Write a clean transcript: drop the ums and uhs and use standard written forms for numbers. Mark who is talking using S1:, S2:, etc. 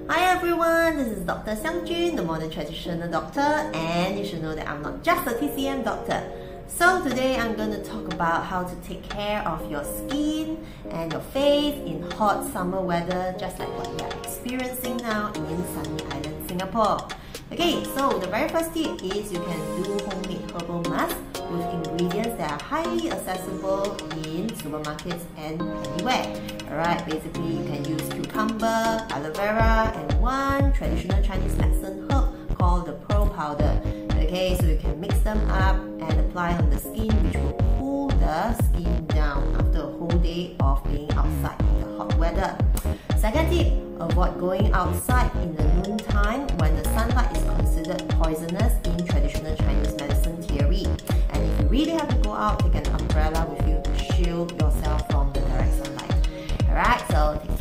S1: Hi everyone, this is Dr. Xiang Jun, the modern traditional doctor, and you should know that I'm not just a TCM doctor. So today I'm going to talk about how to take care of your skin and your face in hot summer weather, just like what we are experiencing now in sunny island Singapore. Okay, so the very first tip is you can do homemade herbal mask with ingredients that are highly accessible in supermarkets and anywhere. Alright, basically you can use cucumber, aloe vera, and one traditional Chinese medicine herb called the pearl powder. Okay, so you can mix them up and apply on the skin, which will cool the skin down after a whole day of being outside in the hot weather. Second tip, avoid going outside in the noon time when the sunlight is considered poisonous in traditional Chinese medicine theory. And if you really have to go out, take an umbrella with you to shield yourself from the direct sunlight. Alright, so take